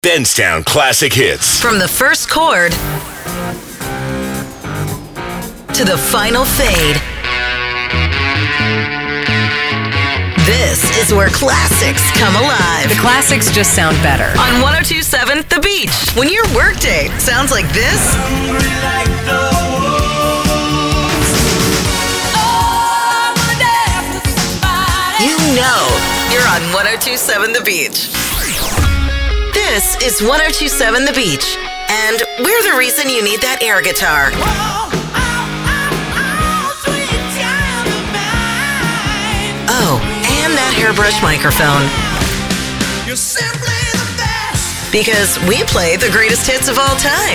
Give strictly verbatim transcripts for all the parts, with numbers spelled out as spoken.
Benstown Classic Hits. From the first chord to the final fade, this is where classics come alive. The classics just sound better. On one oh two point seven The Beach. When your workday sounds like this, you know you're on one oh two point seven The Beach. This is one oh two point seven The Beach, and we're the reason you need that air guitar. Oh, and that hairbrush microphone. You're simply the best. Because we play the greatest hits of all time.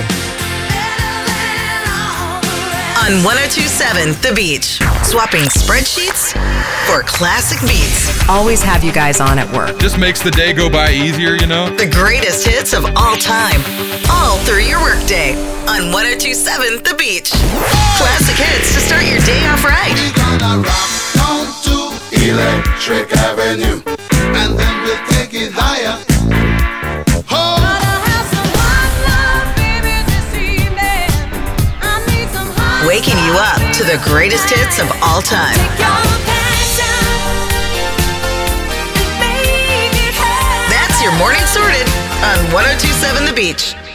On one oh two point seven The Beach, swapping spreadsheets for classic beats. Always have you guys on at work. Just makes the day go by easier, you know? The greatest hits of all time, all through your workday. On one oh two point seven The Beach. Classic hits to start your day off right. We're gonna rock on to Electric Avenue, and then we'll take it higher. Oh. Waking you up to the greatest hits of all time. That's your morning sorted on one oh two point seven The Beach.